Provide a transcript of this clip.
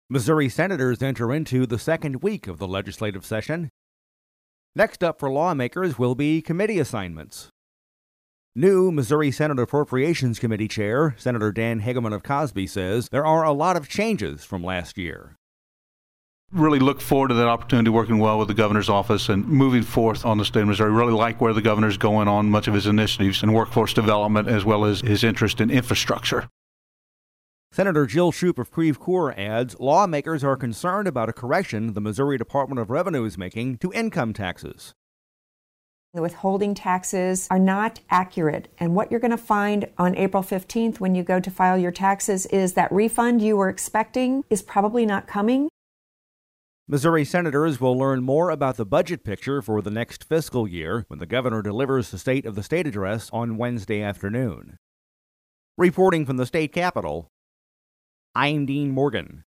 Missouri senators enter into the second week of the legislative session. Next up for lawmakers will be committee assignments. New Missouri Senate Appropriations Committee Chair Senator Dan Hegeman of Cosby says there are a lot of changes from last year. Really look forward to that opportunity, working well with the governor's office and moving forth on the state of Missouri. Really like where the governor's going on much of his initiatives in workforce development as well as his interest in infrastructure. Senator Jill Shoup of Creve Coeur adds lawmakers are concerned about a correction the Missouri Department of Revenue is making to income taxes. The withholding taxes are not accurate, and what you're going to find on April 15th when you go to file your taxes is that refund you were expecting is probably not coming. Missouri senators will learn more about the budget picture for the next fiscal year when the governor delivers the State of the State address on Wednesday afternoon. Reporting from the state capitol, I'm Dean Morgan.